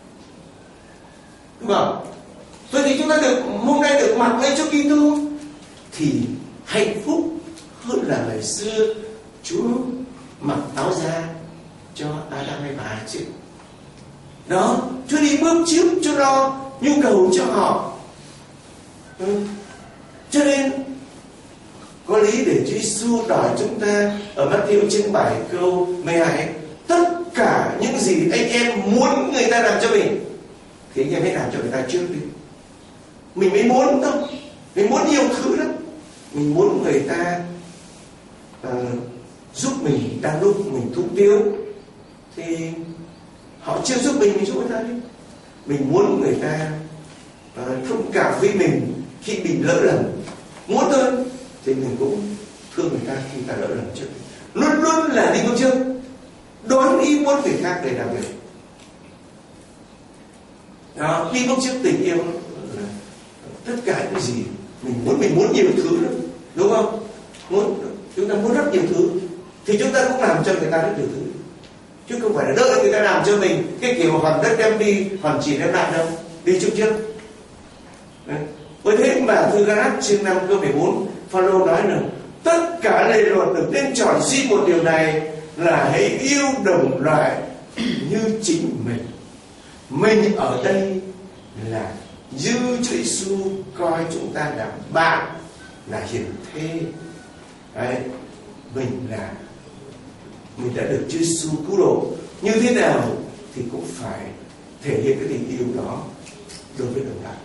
S2: đúng không? Vậy thì chúng ta được hôm nay được mặc lấy Chúa Kitô thì hạnh phúc hơn là ngày xưa Chúa mặc áo da cho Adam hay bà chứ. Đó, Chúa đi bước trước, Chúa lo nhu cầu cho họ. Ừ. Cho nên có lý để Chúa Giêsu đòi chúng ta ở Matthew chương bảy câu mười hai, tất cả những gì anh em muốn người ta làm cho mình thì anh em hãy làm cho người ta trước đi. Mình mới muốn đâu, mình muốn nhiều thứ lắm. Mình muốn người ta uh, giúp mình đang lúc mình thúc tiêu thì họ chưa giúp mình, mình giúp người ta đi. Mình muốn người ta uh, thông cảm với mình khi bị lỡ lầm, muốn thôi thì mình cũng thương người ta khi người ta lỡ lầm trước. Luôn luôn là đi bước trước, đoán ý muốn người khác để làm việc. Đó, đi bước trước tình yêu là tất cả những gì mình muốn, mình muốn nhiều thứ lắm, đúng không? Muốn, chúng ta muốn rất nhiều thứ thì chúng ta cũng làm cho người ta rất nhiều thứ, chứ không phải là đợi người ta làm cho mình cái kiểu hoàn đất đem đi, hoàn chỉ đem lại đâu, đi trước trước. Đấy. Với thế mà thư Galatia chương năm câu mười bốn, Phaolô nói rằng tất cả lề luật được nên chọn duy một điều này là hãy yêu đồng loại như chính mình. Mình ở đây là như Chúa Giêsu coi chúng ta là bạn, là hiền thê. Đấy. Mình là mình đã được Chúa Giêsu cứu độ, như thế nào thì cũng phải thể hiện cái tình yêu đó đối với đồng loại.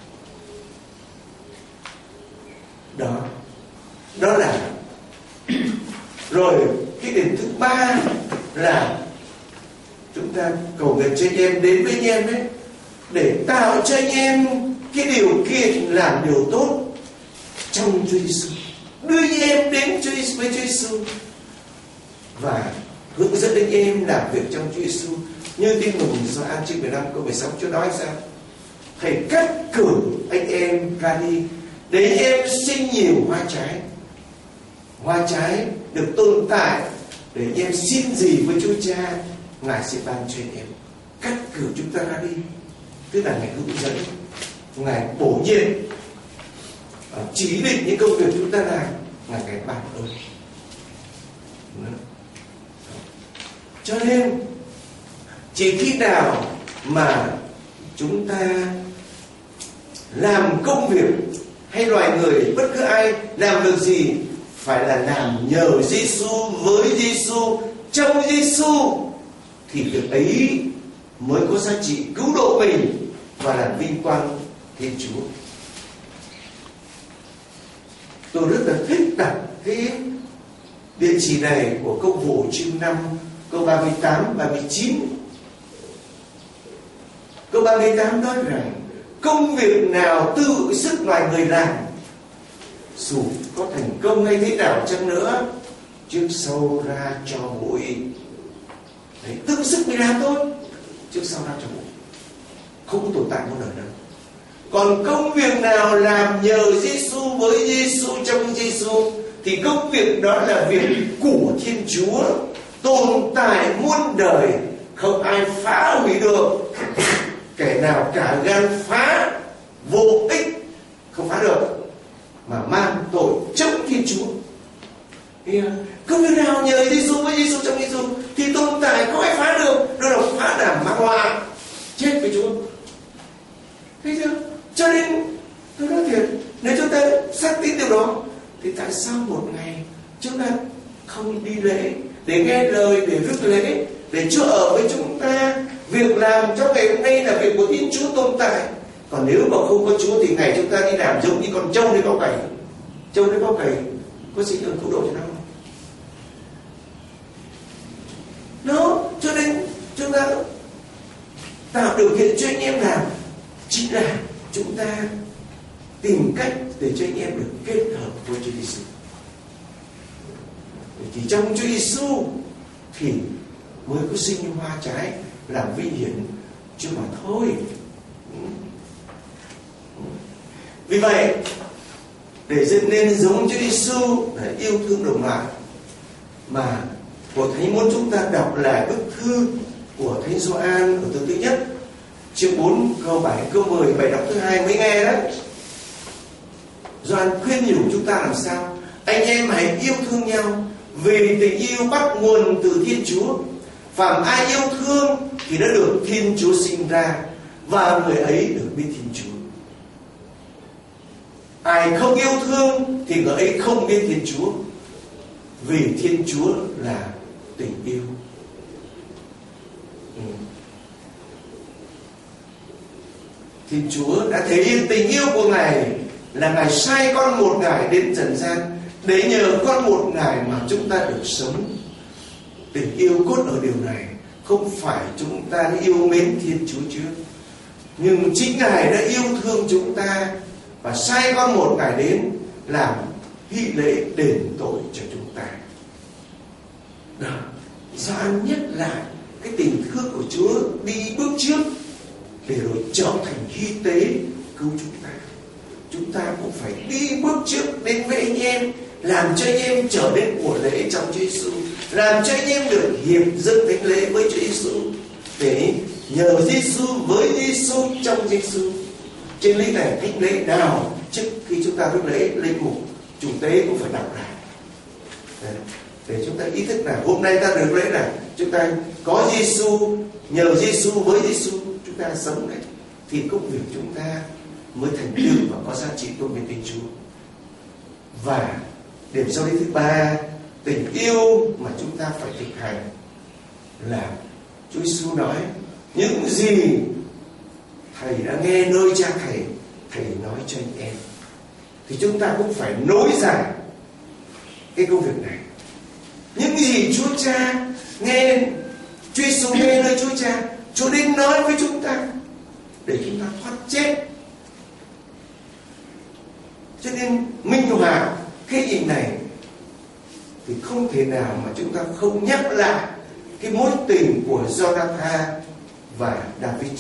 S2: Đó, đó là rồi. Cái điểm thứ ba là chúng ta cầu nguyện cho anh em đến với anh em đấy, để tạo cho anh em cái điều kiện làm điều tốt trong Chúa Giêsu, đưa anh em đến với Chúa Giêsu và hướng dẫn anh em làm việc trong Chúa Giêsu. Như tin mừng Gioan chương mười lăm câu mười sáu, Chúa nói sao? Thầy cắt cử anh em ra đi để anh em sinh nhiều hoa trái. Hoa trái được tồn tại để anh em xin gì với Chúa Cha, Ngài sẽ ban cho anh em. Cắt cử chúng ta ra đi, tức là Ngài hướng dẫn, Ngài bổ nhiệm, chỉ định những công việc chúng ta làm, là Ngài ban ơn. Cho nên chỉ khi nào mà chúng ta làm công việc hay loài người, bất cứ ai làm việc gì phải là làm nhờ Giêsu, với Giêsu, trong Giêsu, thì việc ấy mới có giá trị cứu độ mình và làm vinh quang Thiên Chúa. Tôi rất là thích đọc cái địa chỉ này của câu vụ chương năm, câu ba mươi tám, ba mươi chín. Câu ba mươi tám nói rằng công việc nào tự sức loài người làm, dù có thành công hay thế nào chăng nữa, trước sau ra cho bụi. Đấy, tự sức mình làm thôi, trước sau ra cho bụi, không có tồn tại một đời đâu. Còn công việc nào làm nhờ Giêsu với Giêsu trong Giêsu thì công việc đó là việc của Thiên Chúa, tồn tại muôn đời, không ai phá hủy được. Kẻ nào cả gan phá, vô ích, không phá được, mà mang tội chống Thiên Chúa. Công việc nào nhờ Giêsu với Giêsu trong Giêsu thì tồn tại, không ai phá được. Đó là phá đảm mang họa, chết với Chúa. Thấy chưa? Cho nên tôi nói thiệt, nếu chúng ta xác tín điều đó thì tại sao một ngày chúng ta không đi lễ để nghe lời, để rước lễ, để Chúa ở với chúng ta? Việc làm trong ngày hôm nay là việc của Thiên Chúa tồn tại. Còn nếu mà không có Chúa thì ngày chúng ta đi làm giống như con trâu đi bao cày. Trâu đi bao cày có gì ơn cứu độ cho nó không? Nó cho nên chúng ta tạo điều kiện cho anh em làm chính là chúng ta tìm cách để cho anh em được kết hợp với Chúa Giêsu. Thì trong Chúa Giêsu thì mới có sinh hoa trái làm vinh hiển Chúa mà thôi. Vì vậy, để dựng nên giống Chúa Giêsu là yêu thương đồng loại, mà Hội Thánh muốn chúng ta đọc lại bức thư của Thánh Gioan ở thư thứ nhất, chương bốn câu bảy câu mười, bài đọc thứ hai mới nghe đó. Gioan khuyên nhủ chúng ta làm sao? Anh em hãy yêu thương nhau, vì tình yêu bắt nguồn từ Thiên Chúa. Phàm ai yêu thương thì đã được Thiên Chúa sinh ra, và người ấy được biết Thiên Chúa. Ai không yêu thương thì người ấy không biết Thiên Chúa, vì Thiên Chúa là tình yêu. Ừ. Thiên Chúa đã thể hiện tình yêu của Ngài là Ngài sai con một Ngài đến trần gian để nhờ con một Ngài mà chúng ta được sống. Tình yêu cốt ở điều này, không phải chúng ta yêu mến Thiên Chúa trước, nhưng chính Ngài đã yêu thương chúng ta và sai con một Ngài đến làm hy lễ đền tội cho chúng ta. Đó, Gioan nhắc lại cái tình thương của Chúa đi bước trước để rồi trở thành hy tế cứu chúng ta. Chúng ta cũng phải đi bước trước đến với anh em, làm cho anh em trở nên của lễ trong Chúa Giêsu, làm cho anh em được hiệp dâng thánh lễ với Chúa Giêsu, để nhờ Giêsu với Giêsu trong Giêsu. Trên lý này thánh lễ nào trước khi chúng ta rước lễ, linh mục chủ tế cũng phải đọc lại. Đấy, để chúng ta ý thức là hôm nay ta được lễ này, chúng ta có Giêsu, nhờ Giêsu với Giêsu chúng ta sống đấy, thì công việc chúng ta mới thành tựu và có giá trị tôn vinh Thiên Chúa. Và điểm sau đây thứ ba, tình yêu mà chúng ta phải thực hành là Chúa Giêsu nói những gì thầy đã nghe nơi cha thầy, thầy nói cho anh em, thì chúng ta cũng phải nối dài cái công việc này. Những gì Chúa Cha nghe, Chúa Giêsu nghe nơi Chúa Cha, Chúa đến nói với chúng ta để chúng ta thoát chết. Cho nên minh họa cái gì này thì không thể nào mà chúng ta không nhắc lại cái mối tình của Jonathan và David.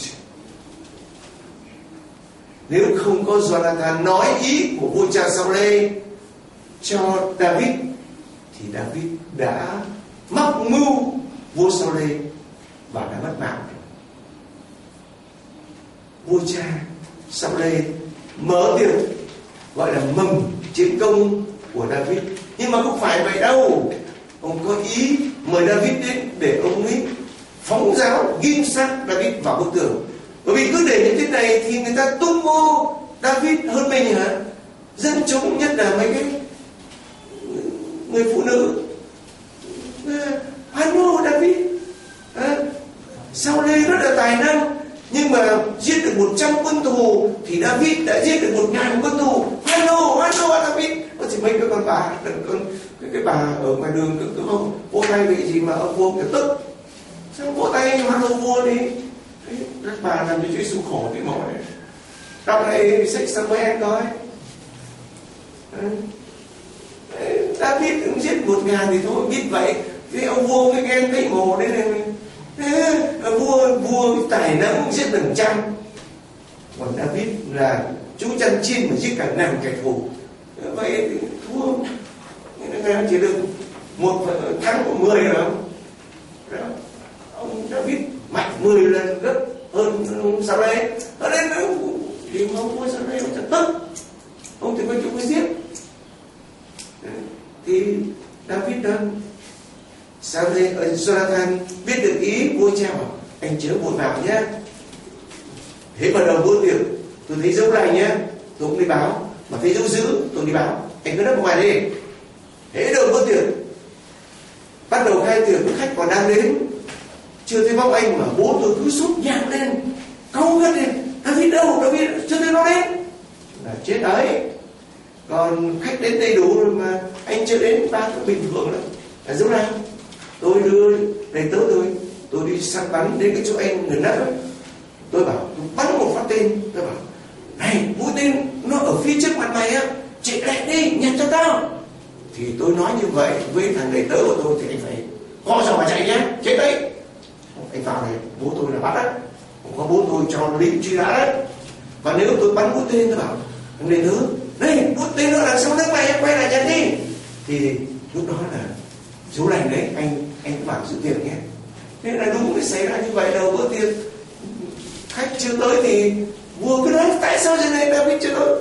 S2: Nếu không có Jonathan nói ý của vua cha Saul cho David thì David đã mắc mưu vua Saul và đã mất mạng. Vua cha Saul mở tiệc gọi là mừng chiến công của David, nhưng mà không phải vậy đâu. Ông có ý mời David đến để ông ấy phóng giáo ghim xác David vào bức tường. Bởi vì cứ để như thế này thì người ta tung hô David hơn mình hả? Dân chúng, nhất là mấy cái người phụ nữ hoan hô David. À, Sa-ul-lê rất là tài năng, nhưng mà giết được một trăm quân thù thì David đã giết được một ngàn quân thù. Hoan hô, hoan hô David. Có chỉ mấy cái con bà, con cái, cái bà ở ngoài đường cứ, cứ không vỗ tay vì gì mà ông vua kiểu tức. Sao vỗ tay hoan hô vua đi? Các bà làm cho Chúa Giêsu khổ cái mỏi này. Đọc lại sách Sa-mu-el coi. David cũng giết một ngàn thì thôi, biết vậy. Thế ông vua mới ghen cái mồ đấy này. Thế, vua vua tài năng giết bằng trăm, còn David là chú chăn chim mà giết cả ngàn kẻ thù. Vậy thì thua, người chỉ được một thắng của mười rồi không? Đó. Ông David mạnh mười lần gấp hơn Sa-ul-lê. Ở đây nó thì ông vua Sa-ul-lê ông chẳng tức, ông thì phải chịu cái giết. Thì David đang Sa-ul-lê ở Jonathan biết được ý vua cha bảo anh chớ vội vào nhé. Thế mà đầu bữa tiệc tôi thấy dấu này nhé, tôi cũng đi báo. Mà thấy dấu giữ tôi đi báo. Anh cứ nấp ngoài đi. Thế đầu bữa tiệc bắt đầu khai tiệc, khách còn đang đến, chưa thấy bóng anh mà bố tôi cứ sốt nhạc lên, câu gắt lên. David đâu? David chưa thấy nó đến. Là chết đấy. Còn khách đến đầy đủ rồi mà anh chưa đến, ba cũng bình thường lắm. Là dấu này. Tôi đưa đầy tớ tôi, tôi đi săn bắn đến cái chỗ anh người nấp. Tôi bảo tôi bắn một phát tên. Tôi bảo này, mũi tên nó ở phía trước mặt mày á, chạy lại đi nhặt cho tao. Thì tôi nói như vậy với thằng đầy tớ của tôi thì anh phải co giò mà chạy nhé, chết đấy. Anh vào này, bố tôi là bắt đấy, không có bố tôi cho lính truy nã đấy. Và nếu tôi bắn mũi tên, tôi bảo thằng đầy tớ này, mũi tên nó đằng sau nước mày, quay lại nhặt đi. Thì lúc đó là số lành đấy, anh anh bảo sự việc nhé. Thế là đúng cái xảy ra như vậy. Đầu bữa tiệc khách chưa tới thì vua cứ nói tại sao giờ này David chưa tới.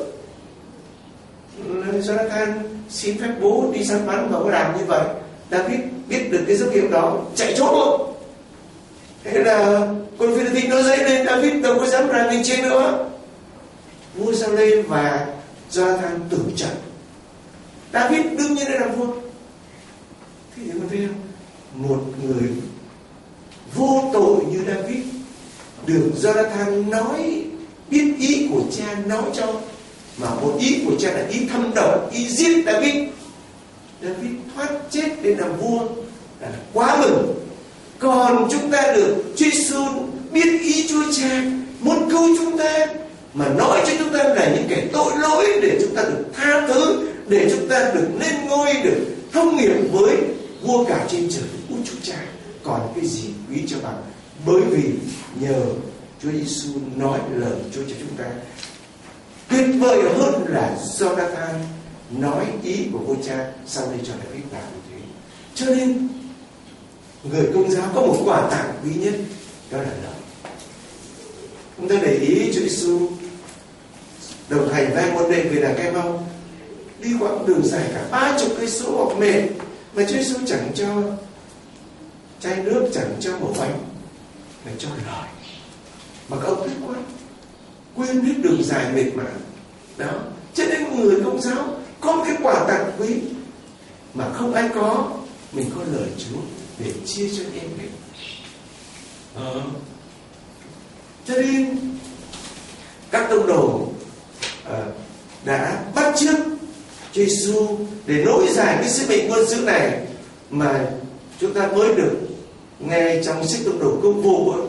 S2: Jonathan xin phép bố đi săn bắn và có làm như vậy. David biết được cái dấu hiệu đó, chạy trốn luôn. Thế là con Philippines nó dậy lên, David đâu có dám ra nghênh chiến nữa. Vua Sa-ul-lê và Jonathan tử trận. David đương nhiên là làm vua. Thì các bạn thấy không? Một người vô tội như David được Jonathan nói, biết ý của cha nói cho, mà một ý của cha là ý thâm độc, ý giết David. David thoát chết để làm vua là quá mừng. Còn chúng ta được Chúa Giêsu biết ý Chúa Cha, muốn cứu chúng ta, mà nói cho chúng ta là những kẻ tội lỗi để chúng ta được tha thứ, để chúng ta được lên ngôi, được thông nghiệp với vua cả trên trời, Út Chúa Cha. Còn cái gì quý cho bằng, bởi vì nhờ Chúa Giêsu nói lời Chúa cho chúng ta. Tuyệt vời hơn là Jonathan nói ý của vua cha, sau đây cho David làm như thế. Cho nên người Công giáo có một quà tặng quý nhất, đó là lời. Chúng ta để ý Chúa Giêsu đồng hành với môn đệ về đàng Cái Mau, đi quãng đường dài cả ba chục cây số hoặc mệt, mà Chúa Giêsu chẳng cho chai nước, chẳng cho một bánh, mà cho lời. Mà các ông thích quá, quên hết đường dài mệt mỏi đó. Cho nên người Công giáo có một cái quà tặng quý mà không ai có, mình có lời Chúa để chia cho em mình. Ờ. Cho nên các tông đồ uh, đã bắt chước Chúa Giêsu để nối dài cái sứ mệnh quân sự này mà chúng ta mới được nghe trong sách tông đồ Công vụ uh,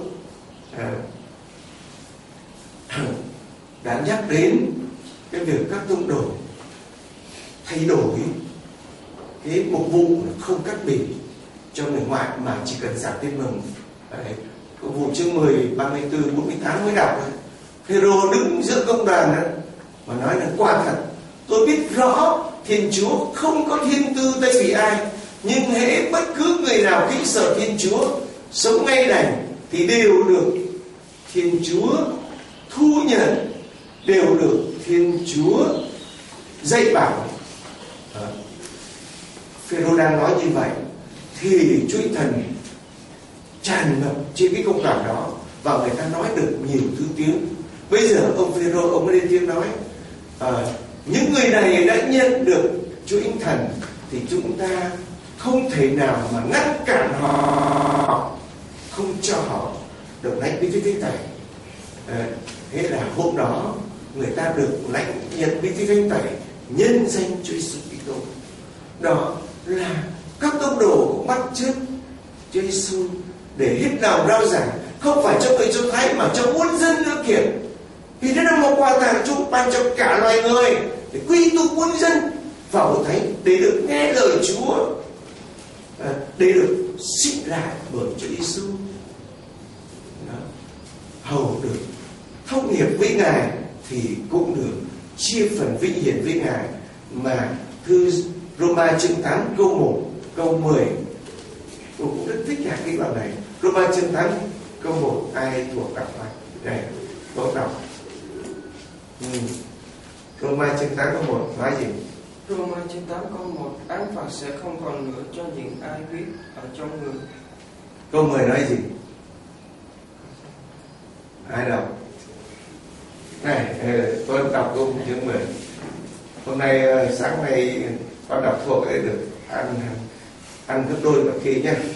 S2: đã nhắc đến cái việc các tông đồ thay đổi cái mục vụ không cắt bì cho người ngoại mà chỉ cần giảng tin mừng. Đấy, Công vụ chương mười, ba mươi tư, bốn mươi tám mới đọc. Phêrô đứng giữa công đoàn đó, mà nói là quả thật tôi biết rõ Thiên Chúa không có thiên tư tay vì ai, nhưng hễ bất cứ người nào kính sợ Thiên Chúa sống ngay lành thì đều được Thiên Chúa thu nhận, đều được Thiên Chúa dạy bảo. Phêrô đang nói như vậy thì Chúa Thần tràn ngập trên cái công đoàn đó, và người ta nói được nhiều thứ tiếng. Bây giờ ông Phêrô ông mới lên tiếng nói à, những người này đã nhận được Chúa Thánh Thần thì chúng ta không thể nào mà ngăn cản họ, không cho họ được lãnh bí tích thánh tẩy. À, thế là hôm đó người ta được lãnh nhận bí tích thánh tẩy nhân danh Chúa Giêsu Kitô. Đó là các tông đồ cũng bắt chước Chúa Giêsu để hết lòng rao giảng, không phải cho người Do Thái mà cho muôn dân nữa kìa. Vì đó là một quà tặng Chúa ban cho cả loài người để quy tụ muôn dân vào hội thánh để được nghe lời Chúa, à, để được sinh lại bởi Chúa Giêsu, hầu được thông hiệp với Ngài thì cũng được chia phần vinh hiển với Ngài. Mà thư Roma chương tám câu một câu mười tôi cũng rất thích cả cái đoạn này. Roma chương tám câu một, ai thuộc đọc này? Đây, tôi đọc. Ừ. Roma chương tám câu một nói gì?
S1: Roma chương tám câu một, án phạt sẽ không còn nữa cho những ai biết ở trong người.
S2: Câu mười nói gì? Ai đọc? Này, tôi đọc câu chương mười. Hôm nay sáng nay con đọc thuộc để được ăn ăn gấp đôi mọi khi nhé.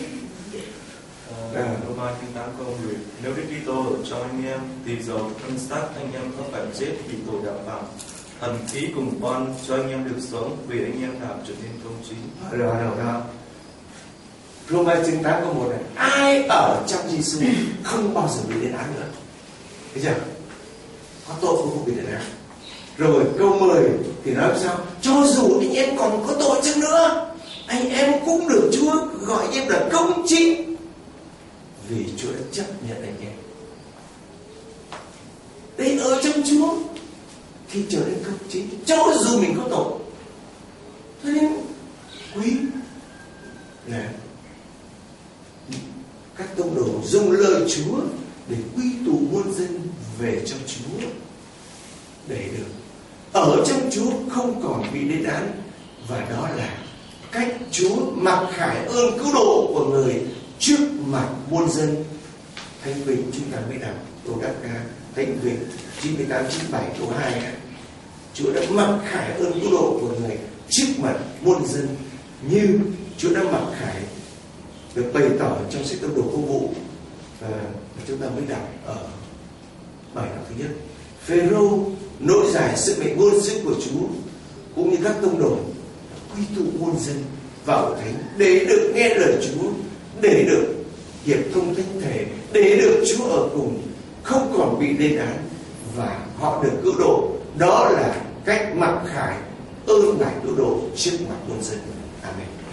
S5: Roma chương tám câu mười, nếu Đức Kitô ở trong anh em thì dầu thân xác anh em có phải chết vì tội đạo phạm, thần khí cùng oan cho anh em được sống vì anh em làm trở nên công chính.
S2: Rồi rồi đó. Roma chương tám câu một này, ai ở trong Giêsu không bao giờ bị lên án nữa. Thấy chưa? Có tội cũng không bị lên án. Rồi câu mười thì nói sao? Cho dù anh em còn có tội chăng nữa, anh em cũng được Chúa gọi anh em là công chính, vì Chúa đã chấp nhận anh em. Để ở trong Chúa thì trở nên công chính, cho dù mình có tội. Cho nên quý là các tông đồ dùng lời Chúa để quy tụ muôn dân về trong Chúa, để được ở trong Chúa không còn bị lên án. Và đó là cách Chúa mặc khải ơn cứu độ của người trước mặt muôn dân. Thánh Vịnh chúng ta mới đọc Tô Đắc Ca Thánh Vịnh chín mươi tám chín mươi bảy câu hai này. Chúa đã mặc khải ơn cứu độ của người trước mặt muôn dân, như Chúa đã mặc khải được bày tỏ trong sách Tông Đồ Công vụ. Và chúng ta mới đọc ở bài đọc thứ nhất. Phêrô nối dài sức mạnh ngôn sứ của Chúa cũng như các tông đồ quy tụ muôn dân vào thánh để được nghe lời Chúa, để được hiệp thông thánh thể, để được Chúa ở cùng, không còn bị lên án, và họ được cứu độ. Đó là cách mặc khải ơn ngài cứu độ trước mặt muôn dân. Amen.